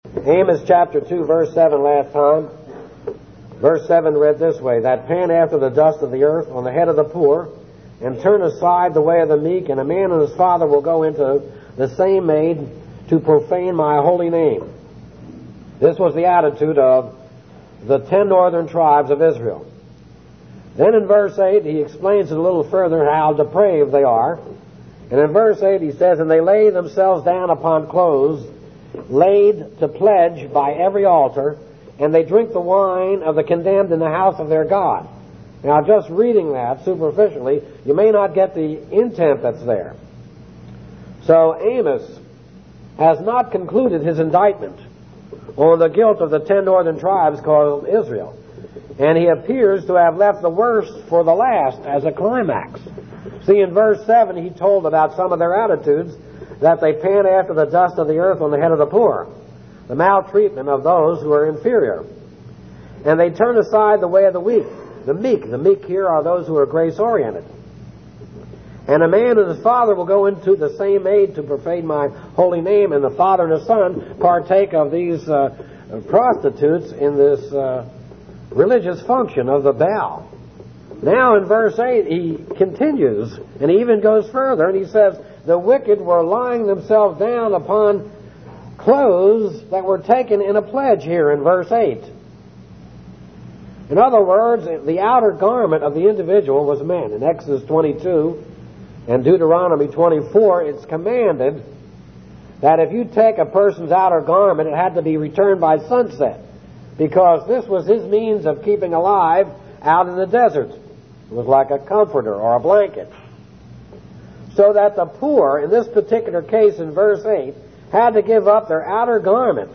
Amos chapter 2, verse 7 last time. Verse 7 read this way, that pant after the dust of the earth on the head of the poor, and turn aside the way of the meek, and a man and his father will go into the same maid to profane my holy name. This was the attitude of the 10 northern tribes of Israel. Then in verse 8, he explains it a little further how depraved they are. And in verse 8 he says, and they lay themselves down upon clothes, laid to pledge by every altar, and they drink the wine of the condemned in the house of their God. Now, just reading that superficially, you may not get the intent that's there. So Amos has not concluded his indictment on the guilt of the 10 northern tribes called Israel. And he appears to have left the worst for the last as a climax. See, in verse 7, he told about some of their attitudes, that they pant after the dust of the earth on the head of the poor, the maltreatment of those who are inferior. And they turn aside the way of the weak, the meek. The meek here are those who are grace-oriented. And a man and his father will go into the same maid to profane my holy name, and the father and the son partake of these prostitutes in this religious function of the Baal. Now in verse 8 he continues, and he even goes further, and he says, the wicked were lying themselves down upon clothes that were taken in a pledge here in verse 8. In other words, the outer garment of the individual was men. In Exodus 22 and Deuteronomy 24, it's commanded that if you take a person's outer garment, it had to be returned by sunset, because this was his means of keeping alive out in the desert. It was like a comforter or a blanket. So that the poor, in this particular case in verse 8, had to give up their outer garment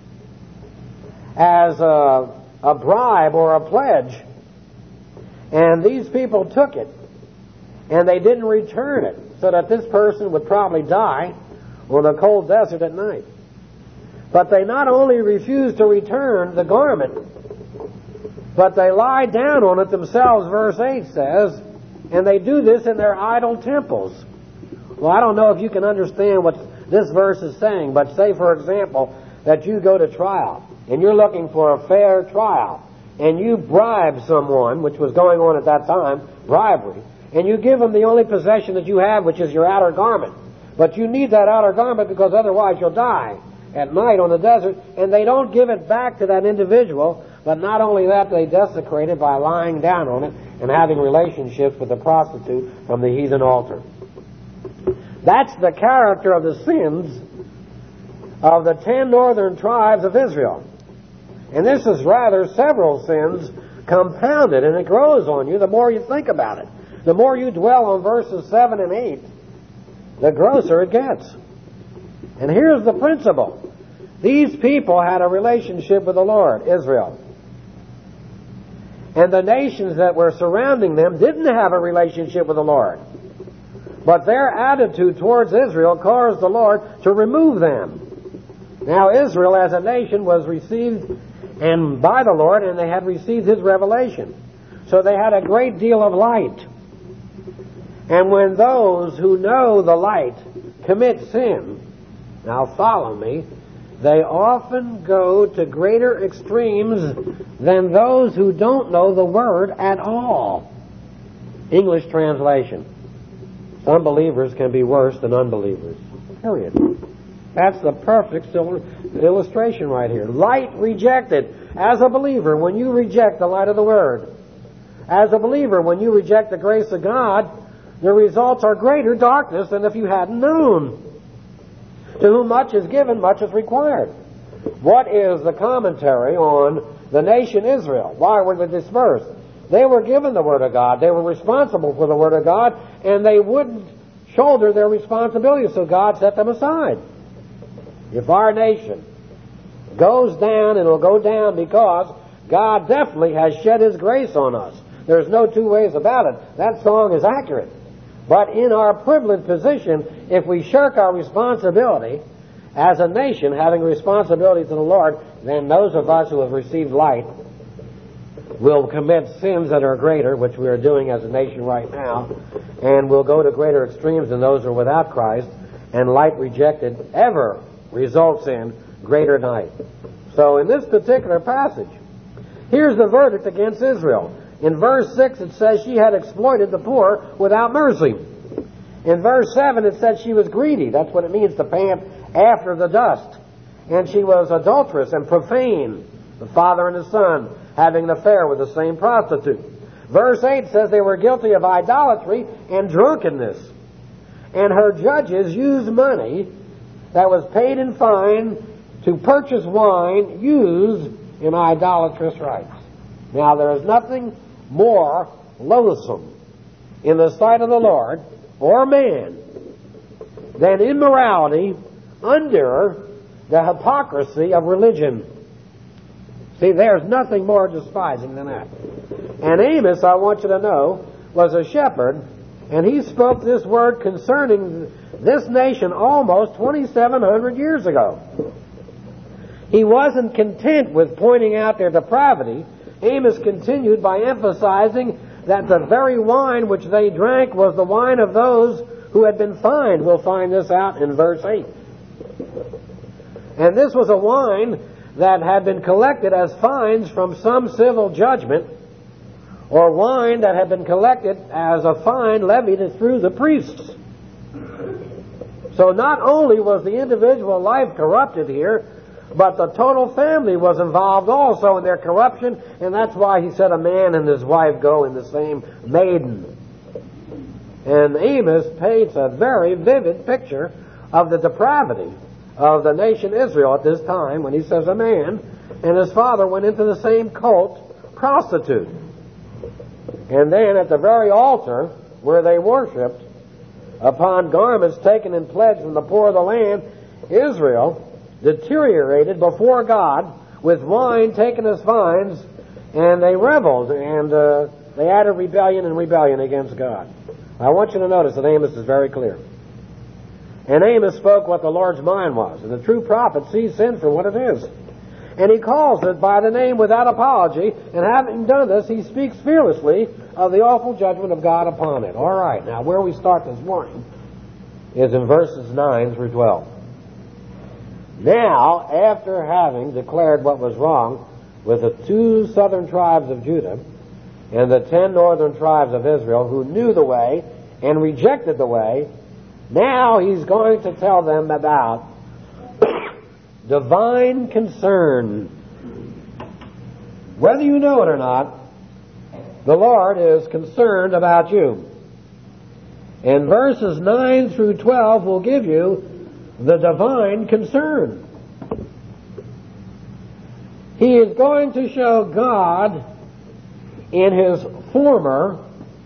as a bribe or a pledge. And these people took it, and they didn't return it, so that this person would probably die on a cold desert at night. But they not only refused to return the garment, but they lie down on it themselves, verse 8 says, and they do this in their idol temples. Well, I don't know if you can understand what this verse is saying, but say, for example, that you go to trial, and you're looking for a fair trial, and you bribe someone, which was going on at that time, bribery, and you give them the only possession that you have, which is your outer garment. But you need that outer garment because otherwise you'll die at night on the desert, and they don't give it back to that individual, but not only that, they desecrate it by lying down on it and having relationships with the prostitute from the heathen altar. That's the character of the sins of the 10 northern tribes of Israel. And this is rather several sins compounded, and it grows on you the more you think about it. The more you dwell on verses 7 and 8, the grosser it gets. And here's the principle. These people had a relationship with the Lord, Israel. And the nations that were surrounding them didn't have a relationship with the Lord. But their attitude towards Israel caused the Lord to remove them. Now Israel as a nation was received and by the Lord, and they had received His revelation. So they had a great deal of light. And when those who know the light commit sin, now follow me, they often go to greater extremes than those who don't know the Word at all. English translation. Some believers can be worse than unbelievers. Period. That's the perfect illustration right here. Light rejected. As a believer, when you reject the light of the Word, as a believer, when you reject the grace of God, the results are greater darkness than if you hadn't known. To whom much is given, much is required. What is the commentary on the nation Israel? Why were they dispersed? They were given the Word of God. They were responsible for the Word of God, and they wouldn't shoulder their responsibility, so God set them aside. If our nation goes down, it'll go down because God definitely has shed His grace on us. There's no two ways about it. That song is accurate. But in our privileged position, if we shirk our responsibility as a nation, having responsibility to the Lord, then those of us who have received light will commit sins that are greater, which we are doing as a nation right now, and will go to greater extremes than those who are without Christ, and light rejected ever results in greater night. So in this particular passage, here's the verdict against Israel. In verse 6 it says she had exploited the poor without mercy. In verse 7 it said she was greedy. That's what it means to pant after the dust. And she was adulterous and profane, the father and the son having an affair with the same prostitute. Verse 8 says they were guilty of idolatry and drunkenness. And her judges used money that was paid in fine to purchase wine used in idolatrous rites. Now there is nothing more loathsome in the sight of the Lord or man than immorality under the hypocrisy of religion. See, there's nothing more despising than that. And Amos, I want you to know, was a shepherd, and he spoke this word concerning this nation almost 2,700 years ago. He wasn't content with pointing out their depravity. Amos continued by emphasizing that the very wine which they drank was the wine of those who had been fined. We'll find this out in verse 8. And this was a wine that had been collected as fines from some civil judgment, or wine that had been collected as a fine levied through the priests. So not only was the individual life corrupted here, but the total family was involved also in their corruption, and that's why he said a man and his wife go in the same maiden. And Amos paints a very vivid picture of the depravity of the nation Israel at this time when he says a man and his father went into the same cult, prostitute. And then at the very altar where they worshipped, upon garments taken in pledge from the poor of the land, Israel deteriorated before God with wine taken as fines, and they reveled, and they added rebellion against God. I want you to notice that Amos is very clear. And Amos spoke what the Lord's mind was, and the true prophet sees sin for what it is. And he calls it by the name without apology, and having done this, he speaks fearlessly of the awful judgment of God upon it. All right, now where we start this morning is in verses 9 through 12. Now, after having declared what was wrong with the 2 southern tribes of Judah and the 10 northern tribes of Israel who knew the way and rejected the way, now he's going to tell them about divine concern. Whether you know it or not, the Lord is concerned about you. And verses 9 through 12 will give you the divine concern. He is going to show God in his former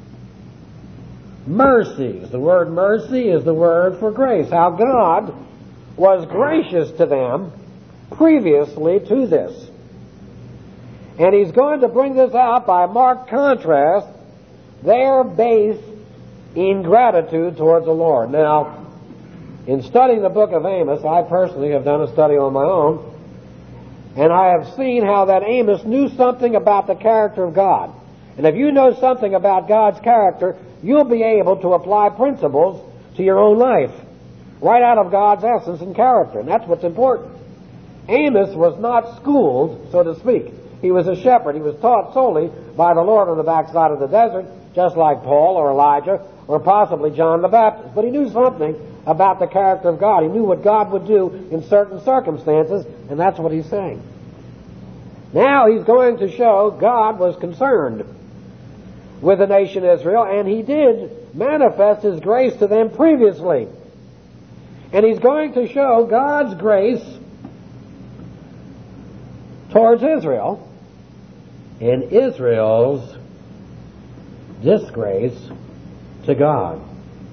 mercies. The word mercy is the word for grace. How God was gracious to them previously to this. And he's going to bring this out by marked contrast, their base ingratitude towards the Lord. Now, in studying the book of Amos, I personally have done a study on my own, and I have seen how that Amos knew something about the character of God. And if you know something about God's character, you'll be able to apply principles to your own life, right out of God's essence and character, and that's what's important. Amos was not schooled, so to speak. He was a shepherd. He was taught solely by the Lord on the backside of the desert, just like Paul or Elijah or possibly John the Baptist. But he knew something about the character of God. He knew what God would do in certain circumstances, and that's what he's saying. Now he's going to show God was concerned with the nation Israel, and he did manifest his grace to them previously. And he's going to show God's grace towards Israel and Israel's disgrace to God.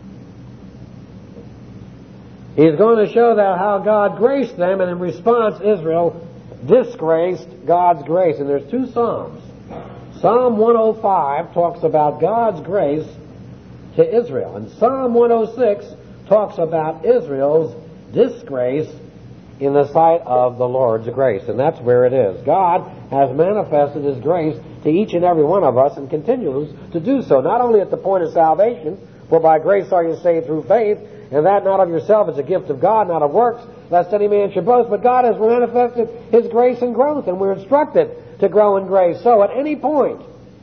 He's going to show that how God graced them, and in response Israel disgraced God's grace. And there's 2 Psalms. Psalm 105 talks about God's grace to Israel, and Psalm 106 talks about Israel's disgrace in the sight of the Lord's grace. And that's where it is. God has manifested his grace to each and every one of us and continues to do so, not only at the point of salvation, For by grace are you saved through faith, and that not of yourself is a gift of God, not of works, lest any man should boast. But God has manifested His grace and growth, and we're instructed to grow in grace. So at any point,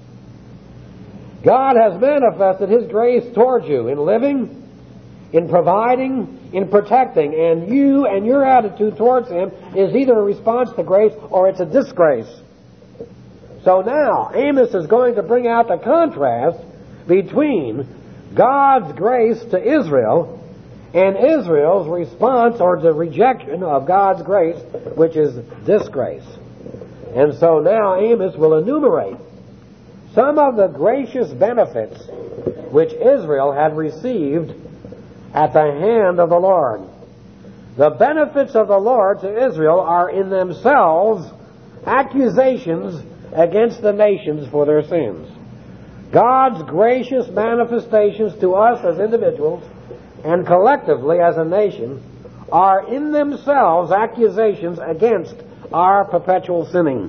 God has manifested His grace towards you in living, in providing, in protecting, and you and your attitude towards Him is either a response to grace or it's a disgrace. So now, Amos is going to bring out the contrast between God's grace to Israel and Israel's response or the rejection of God's grace, which is disgrace. And so now Amos will enumerate some of the gracious benefits which Israel had received at the hand of the Lord. The benefits of the Lord to Israel are in themselves accusations against the nations for their sins. God's gracious manifestations to us as individuals and collectively as a nation are in themselves accusations against our perpetual sinning.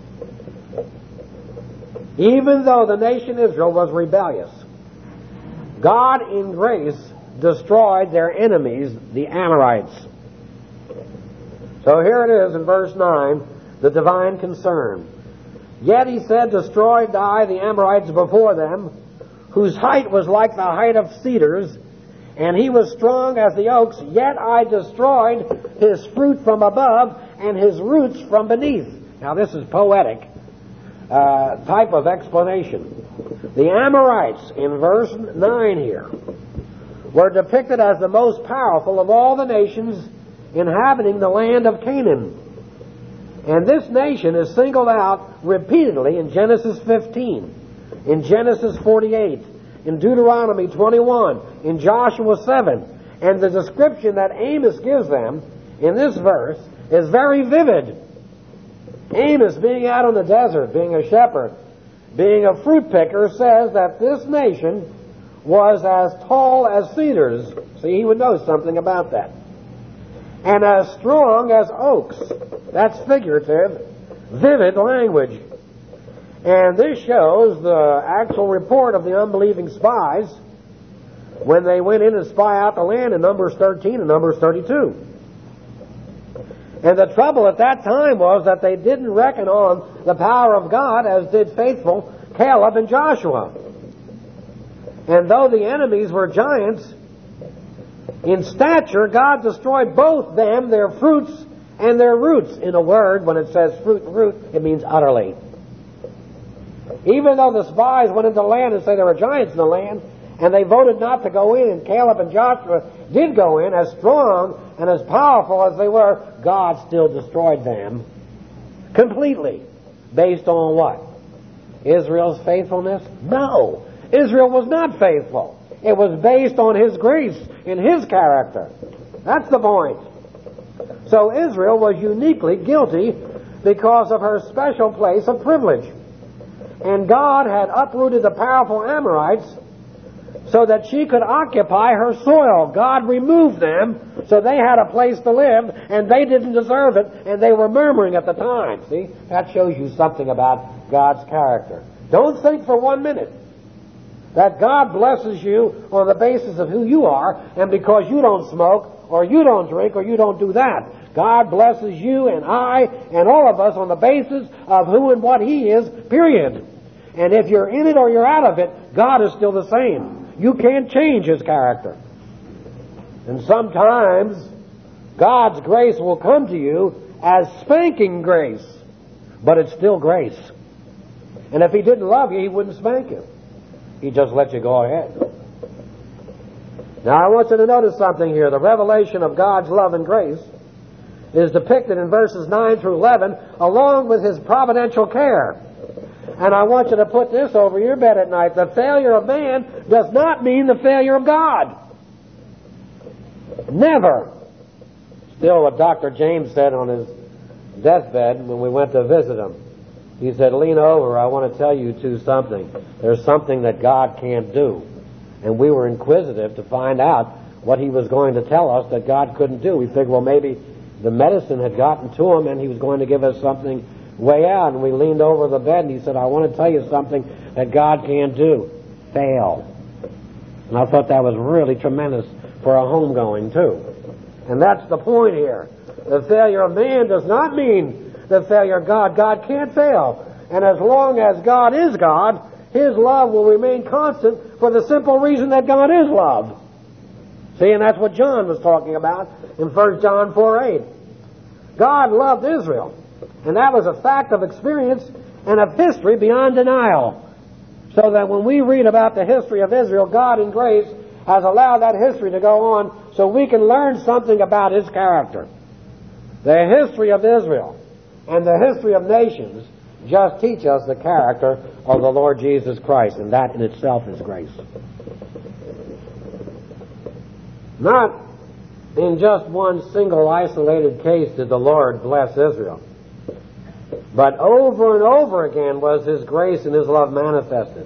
Even though the nation Israel was rebellious, God in grace destroyed their enemies, the Amorites. So here it is in verse 9, the divine concern. Yet he said, destroyed I the Amorites before them, whose height was like the height of cedars, and he was strong as the oaks, yet I destroyed his fruit from above and his roots from beneath. Now this is poetic type of explanation. The Amorites in verse 9 here were depicted as the most powerful of all the nations inhabiting the land of Canaan. And this nation is singled out repeatedly in Genesis 15, in Genesis 48, in Deuteronomy 21, in Joshua 7. And the description that Amos gives them in this verse is very vivid. Amos, being out in the desert, being a shepherd, being a fruit picker, says that this nation was as tall as cedars. See, he would know something about that. And as strong as oaks. That's figurative, vivid language. And this shows the actual report of the unbelieving spies when they went in and spy out the land in Numbers 13 and Numbers 32. And the trouble at that time was that they didn't reckon on the power of God as did faithful Caleb and Joshua. And though the enemies were giants, in stature, God destroyed both them, their fruits, and their roots. In a word, when it says fruit and root, it means utterly. Even though the spies went into the land and said there were giants in the land, and they voted not to go in, and Caleb and Joshua did go in, as strong and as powerful as they were, God still destroyed them completely. Based on what? Israel's faithfulness? No. Israel was not faithful. It was based on His grace in His character. That's the point. So Israel was uniquely guilty because of her special place of privilege. And God had uprooted the powerful Amorites so that she could occupy her soil. God removed them so they had a place to live, and they didn't deserve it, and they were murmuring at the time. See? That shows you something about God's character. Don't think for 1 minute that God blesses you on the basis of who you are, and because you don't smoke, or you don't drink, or you don't do that. God blesses you and I and all of us on the basis of who and what He is, period. And if you're in it or you're out of it, God is still the same. You can't change His character. And sometimes God's grace will come to you as spanking grace, but it's still grace. And if He didn't love you, He wouldn't spank you. He just let you go ahead. Now I want you to notice something here. The revelation of God's love and grace is depicted in verses 9 through 11 along with His providential care. And I want you to put this over your bed at night. The failure of man does not mean the failure of God. Never. Still, what Dr. James said on his deathbed when we went to visit him, he said, lean over, I want to tell you something. There's something that God can't do. And we were inquisitive to find out what he was going to tell us that God couldn't do. We figured, well, maybe the medicine had gotten to him and he was going to give us something way out. And we leaned over the bed and he said, I want to tell you something that God can't do. Fail. And I thought that was really tremendous for a homegoing, too. And that's the point here. The failure of man does not mean the failure of God. God can't fail. And as long as God is God, His love will remain constant for the simple reason that God is love. See, and that's what John was talking about in 1 John 4:8. God loved Israel. And that was a fact of experience and of history beyond denial. So that when we read about the history of Israel, God in grace has allowed that history to go on so we can learn something about His character. The history of Israel and the history of nations just teach us the character of the Lord Jesus Christ, and that in itself is grace. Not in just one single isolated case did the Lord bless Israel, but over and over again was His grace and His love manifested.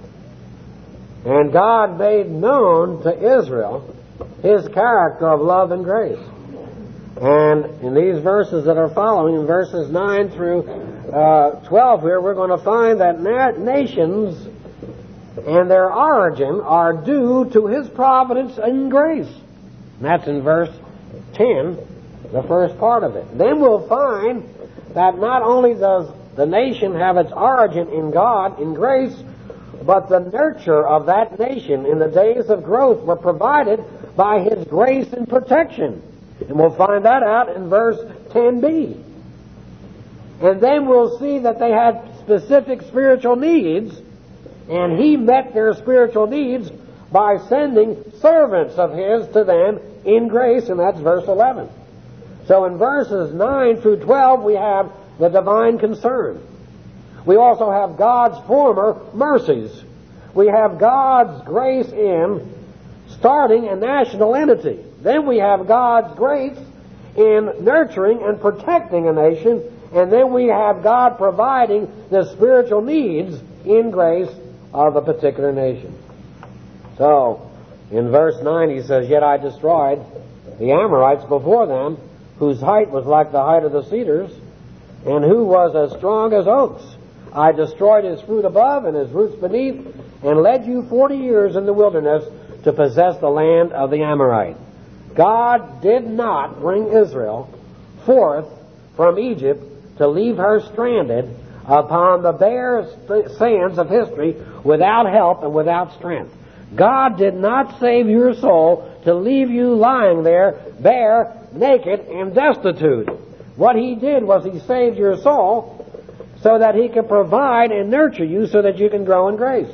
And God made known to Israel His character of love and grace. And in these verses that are following, in verses 9 through 12 here, we're going to find that nations and their origin are due to His providence and grace. And that's in verse 10, the first part of it. Then we'll find that not only does the nation have its origin in God, in grace, but the nurture of that nation in the days of growth were provided by His grace and protection. And we'll find that out in verse 10b. And then we'll see that they had specific spiritual needs, and He met their spiritual needs by sending servants of His to them in grace, and that's verse 11. So in verses 9 through 12 we have the divine concern. We also have God's former mercies. We have God's grace in starting a national entity. Then we have God's grace in nurturing and protecting a nation. And then we have God providing the spiritual needs in grace of a particular nation. So, in verse 9 he says, "Yet I destroyed the Amorites before them, whose height was like the height of the cedars, and who was as strong as oaks. I destroyed his fruit above and his roots beneath, and led you 40 years in the wilderness to possess the land of the Amorite." God did not bring Israel forth from Egypt to leave her stranded upon the bare sands of history without help and without strength. God did not save your soul to leave you lying there bare, naked, and destitute. What He did was He saved your soul so that He can provide and nurture you so that you can grow in grace.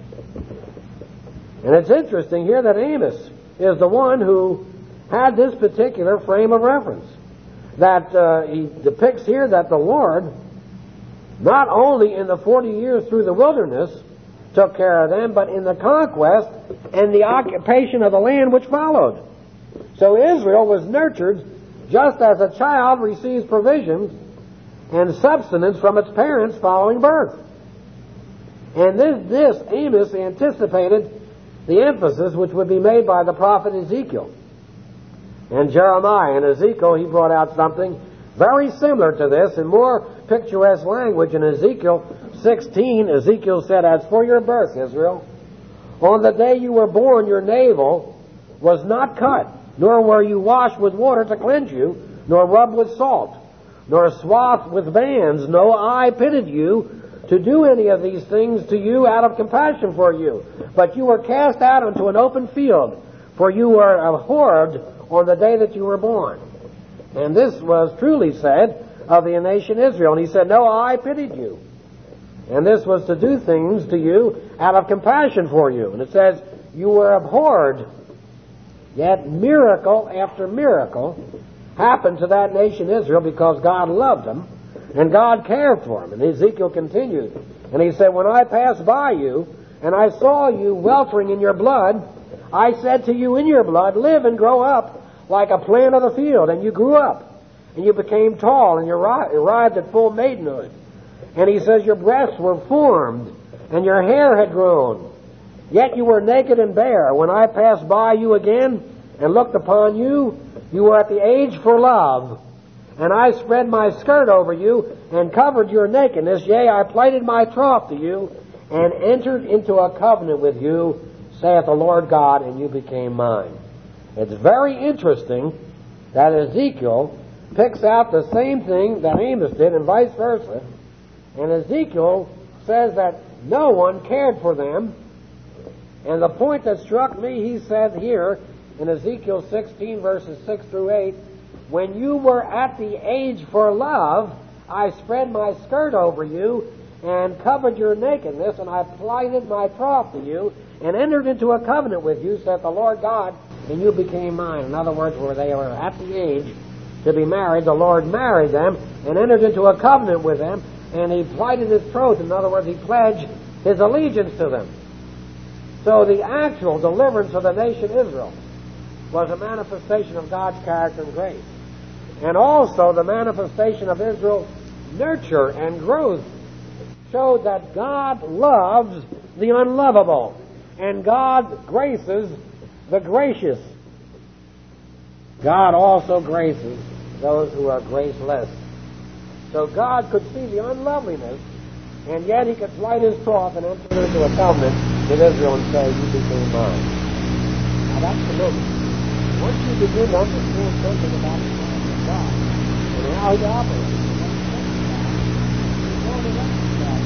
And it's interesting here that Amos is the one who had this particular frame of reference. That he depicts here that the Lord, not only in the 40 years through the wilderness, took care of them, but in the conquest and the occupation of the land which followed. So Israel was nurtured just as a child receives provisions and substance from its parents following birth. And this Amos anticipated the emphasis which would be made by the prophet Ezekiel. And Jeremiah and Ezekiel, he brought out something very similar to this in more picturesque language. In Ezekiel 16, Ezekiel said, "As for your birth, Israel, on the day you were born, your navel was not cut, nor were you washed with water to cleanse you, nor rubbed with salt, nor swathed with bands. No eye pitied you to do any of these things to you out of compassion for you. But you were cast out into an open field, for you were abhorred on the day that you were born." And this was truly said of the nation Israel. And He said, "No eye pitied you." And this was to do things to you out of compassion for you. And it says, you were abhorred. Yet miracle after miracle happened to that nation Israel because God loved them and God cared for them. And Ezekiel continued. And he said, "When I passed by you and I saw you weltering in your blood, I said to you in your blood, live and grow up like a plant of the field. And you grew up, and you became tall, and you arrived at full maidenhood." And he says, "Your breasts were formed, and your hair had grown. Yet you were naked and bare. When I passed by you again and looked upon you, you were at the age for love. And I spread my skirt over you and covered your nakedness. Yea, I plaited my trough to you and entered into a covenant with you, saith the Lord God, and you became mine. It's very interesting that Ezekiel picks out the same thing that Amos did and vice versa. And Ezekiel says that no one cared for them. And the point that struck me, he said here in Ezekiel 16, verses 6 through 8, when you were at the age for love, I spread my skirt over you and covered your nakedness, and I plighted my troth to you and entered into a covenant with you, saith the Lord God, and you became mine. In other words, where they were at the age to be married, the Lord married them and entered into a covenant with them, and he plighted his troth. In other words, he pledged his allegiance to them. So the actual deliverance of the nation Israel was a manifestation of God's character and grace. And also the manifestation of Israel's nurture and growth showed that God loves the unlovable, and God graces the gracious. God also graces those who are graceless. So God could see the unloveliness, and yet he could plight his troth and enter into a covenant with Israel and say, you became mine. Now that's the moment. Once you begin to understand something about the plan of God and how he operates, you're going to recognize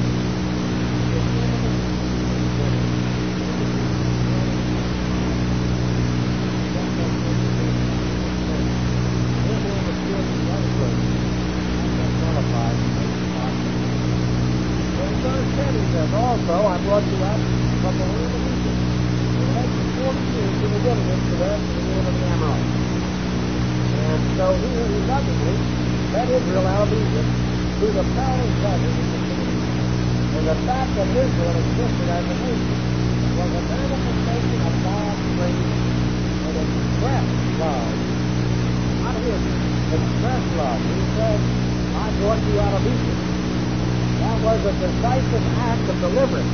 also, I brought you out from the land of Egypt, and led you 40 years to the wilderness to the land of the Amorites. And so here he lovingly led Israel out of Egypt through the perilous desert of the Sinai. And the fact that Israel existed as a nation was a manifestation of God's grace and expressed love. Not his, expressed love. He said, I brought you out of Egypt. That was a decisive act of deliverance,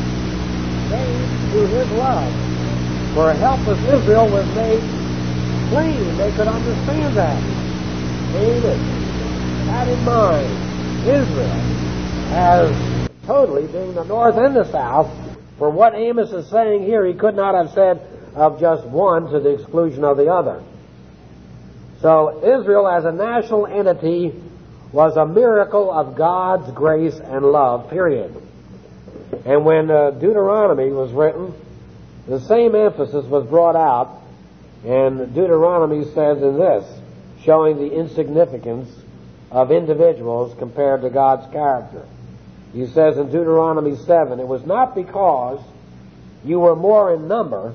made through his love. For helpless Israel was made plain. They could understand that. David had in mind Israel as totally being the north and the south. For what Amos is saying here, he could not have said of just one to the exclusion of the other. So Israel as a national entity was a miracle of God's grace and love, period. And when Deuteronomy was written, the same emphasis was brought out, and Deuteronomy says in this, showing the insignificance of individuals compared to God's character. He says in Deuteronomy 7, it was not because you were more in number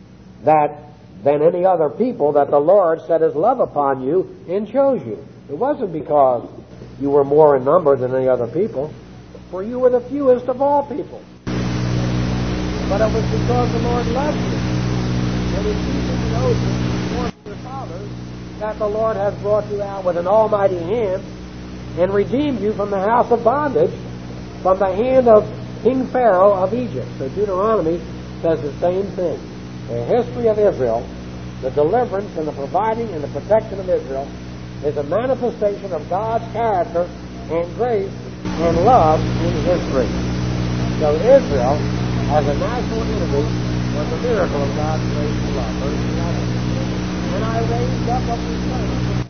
than any other people that the Lord set his love upon you and chose you. It wasn't because you were more in number than any other people, for you were the fewest of all people. But it was because the Lord loved you. And in keeping the oath which he swore to your fathers, that the Lord has brought you out with an almighty hand and redeemed you from the house of bondage, from the hand of King Pharaoh of Egypt. So Deuteronomy says the same thing. The history of Israel, the deliverance and the providing and the protection of Israel, is a manifestation of God's character and grace and love in history. So Israel, as a national entity, was a miracle of God's grace and love. Verse 11. And I raised up of the son.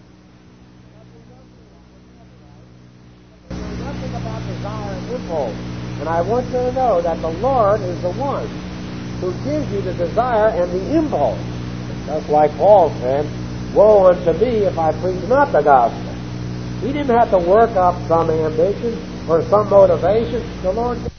There's nothing about desire and impulse. And I want you to know that the Lord is the one who gives you the desire and the impulse. Just like Paul said, woe unto me if I preach not the gospel. He didn't have to work up some ambition or some motivation. The Lord gave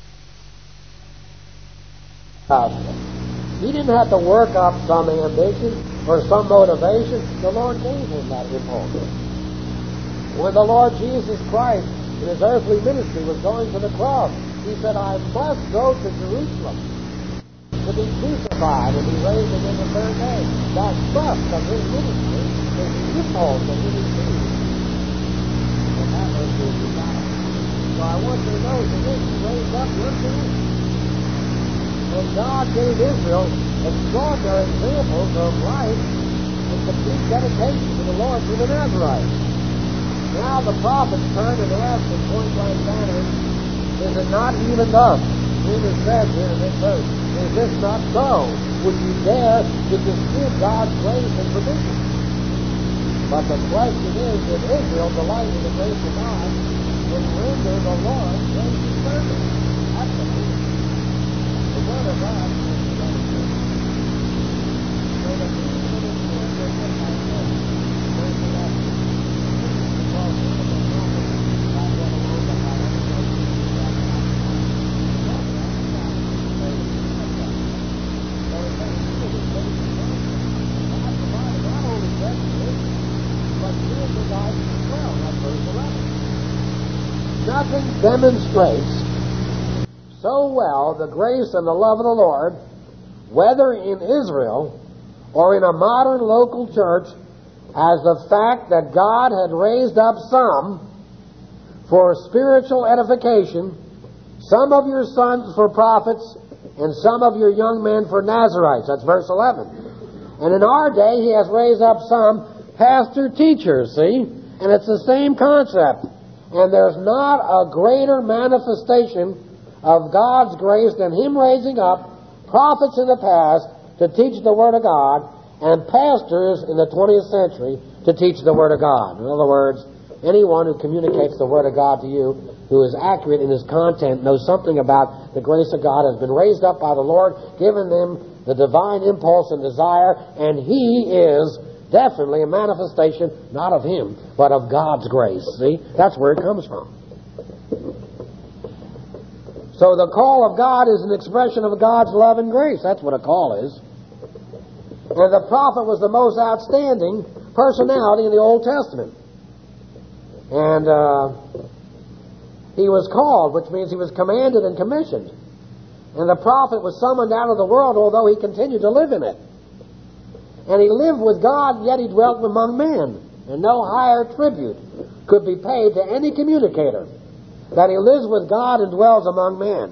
the gospel. He didn't have to work up some ambition or some motivation. The Lord gave him that impulse. When the Lord Jesus Christ in his earthly ministry was going to the cross, he said, I must go to Jerusalem to be crucified and be raised again the third day. That must of his ministry is the impulse that he received. And that was his desire. So I want you to know that this he raised up your king. And God gave Israel extraordinary examples of life and complete dedication to the Lord through the Nazarites. Now the prophets turned and asked in point blank manner, is it not even thus It says here in this verse, is this not so? Would you dare to dispute God's grace and provision? But the question is, did Israel delight in the grace of God and render the Lord grace and service? Absolutely. The Word of God is the other thing. So the people of the Lord were just like this. Verse 11. Because he was a prophet, not yet alone, but by every grace he was brought to life. So it says, he was a grace and mercy. God provided not only grace and mercy, but spiritual guidance as well. That's verse 11. Nothing demonstrates so well the grace and the love of the Lord, whether in Israel or in a modern local church, as the fact that God had raised up some for spiritual edification, some of your sons for prophets, and some of your young men for Nazarites. That's verse 11. And in our day, he has raised up some pastor-teachers, see? And it's the same concept. And there's not a greater manifestation of God's grace than him raising up prophets in the past to teach the Word of God and pastors in the 20th century to teach the Word of God. In other words, anyone who communicates the Word of God to you, who is accurate in his content, knows something about the grace of God, has been raised up by the Lord, given them the divine impulse and desire, and he is definitely a manifestation, not of him, but of God's grace. See? That's where it comes from. So the call of God is an expression of God's love and grace. That's what a call is. And the prophet was the most outstanding personality in the Old Testament. And he was called, which means he was commanded and commissioned. And the prophet was summoned out of the world, although he continued to live in it. And he lived with God, yet he dwelt among men. And no higher tribute could be paid to any communicator that he lives with God and dwells among men.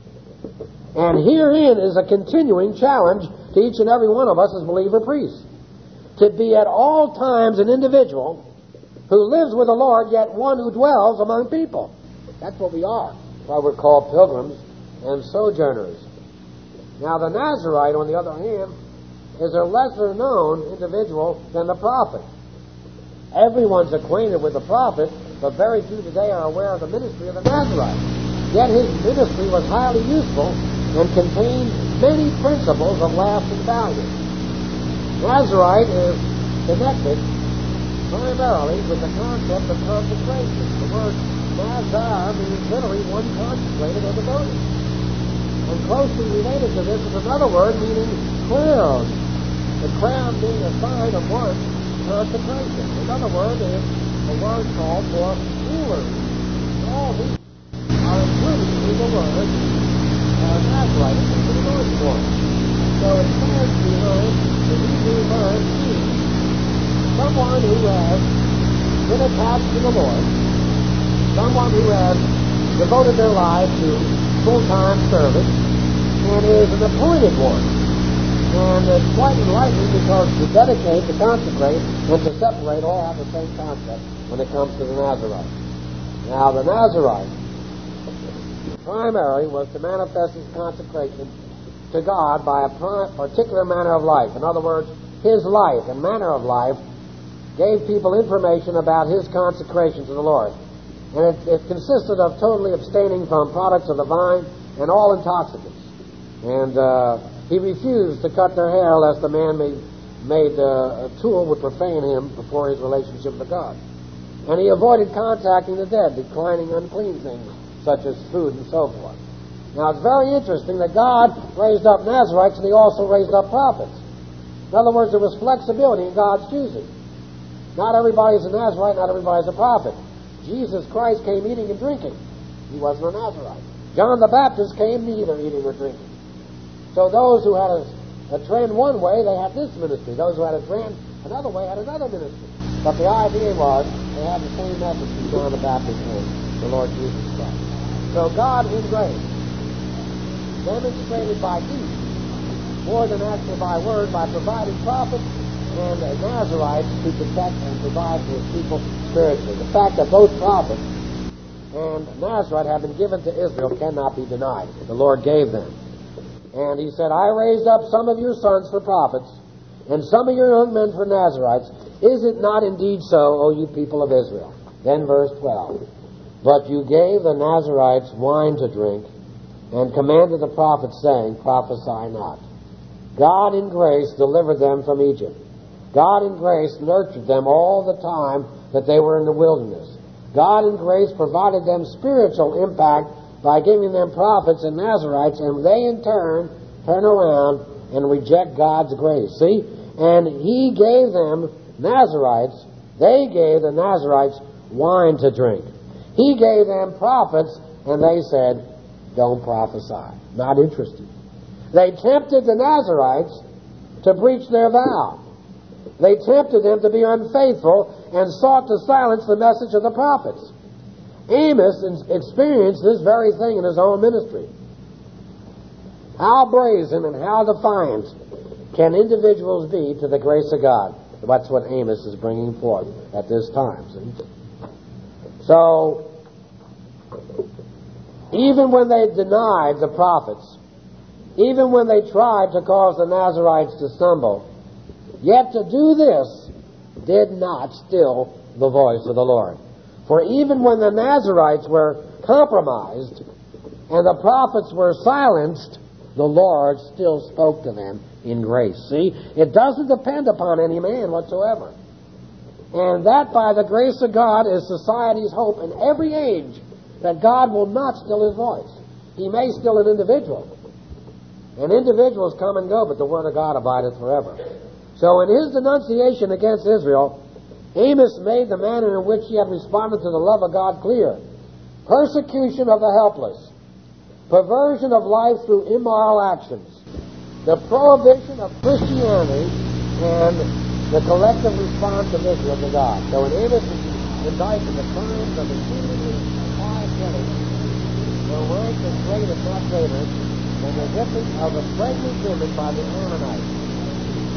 And herein is a continuing challenge to each and every one of us as believer priests, to be at all times an individual who lives with the Lord, yet one who dwells among people. That's what we are. That's why we're called pilgrims and sojourners. Now the Nazarite, on the other hand, is a lesser known individual than the prophet. Everyone's acquainted with the prophet, but very few today are aware of the ministry of the Nazarite. Yet his ministry was highly useful and contained many principles of lasting value. Nazarite is connected primarily with the concept of consecration. The word Nazar means literally one consecrated or devoted. And closely related to this is another word meaning crown. The crown being a sign of one's consecration. Another word is a word called for rulers. All these are included in the word Nazarite, which is the anointed one. So it stands behind the Hebrew word means someone who has been attached to the Lord, someone who has devoted their life to full-time service, and is an appointed one. And it's quite enlightening because to dedicate, to consecrate, and to separate all have the same concept when it comes to the Nazarite. Now, the Nazarite primarily was to manifest his consecration to God by a particular manner of life. In other words, his life and manner of life gave people information about his consecration to the Lord. And it consisted of totally abstaining from products of the vine and all intoxicants. And he refused to cut their hair lest the man made a tool would profane him before his relationship with God. And he avoided contacting the dead, declining unclean things such as food and so forth. Now it's very interesting that God raised up Nazarites and he also raised up prophets. In other words, there was flexibility in God's choosing. Not everybody's a Nazarite, not everybody's a prophet. Jesus Christ came eating and drinking. He wasn't a Nazarite. John the Baptist came neither eating or drinking. So those who had a trend one way, they had this ministry. Those who had a trend another way had another ministry. But the idea was they had the same message from John the Baptist and the Lord Jesus Christ. So God in grace demonstrated by deeds, more than actually by word, by providing prophets and Nazarites to protect and provide for his people spiritually. The fact that both prophets and Nazarite have been given to Israel cannot be denied. The Lord gave them. And he said, I raised up some of your sons for prophets, and some of your young men for Nazarites. Is it not indeed so, O you people of Israel? Then verse 12. But you gave the Nazarites wine to drink, and commanded the prophets, saying, Prophesy not. God in grace delivered them from Egypt. God in grace nurtured them all the time that they were in the wilderness. God in grace provided them spiritual impact by giving them prophets and Nazarites, and they in turn turn around and reject God's grace. See? And he gave them Nazarites. They gave the Nazarites wine to drink. He gave them prophets, and they said, don't prophesy. Not interested. They tempted the Nazarites to breach their vow. They tempted them to be unfaithful and sought to silence the message of the prophets. Amos experienced this very thing in his own ministry. How brazen and how defiant can individuals be to the grace of God? That's what Amos is bringing forth at this time. See? So, even when they denied the prophets, even when they tried to cause the Nazarites to stumble, yet to do this did not still the voice of the Lord. For even when the Nazarites were compromised and the prophets were silenced, the Lord still spoke to them in grace. See, it doesn't depend upon any man whatsoever. And that by the grace of God is society's hope in every age, that God will not still his voice. He may still an individual. And individuals come and go, but the word of God abideth forever. So in his denunciation against Israel, Amos made the manner in which he had responded to the love of God clear. Persecution of the helpless, perversion of life through immoral actions, the prohibition of Christianity, and the collective response of Israel to God. So in Amos indicting the crimes of exceedingly high sinners, the rank is great if not greater than the whipping of the pregnant women by the Ammonites.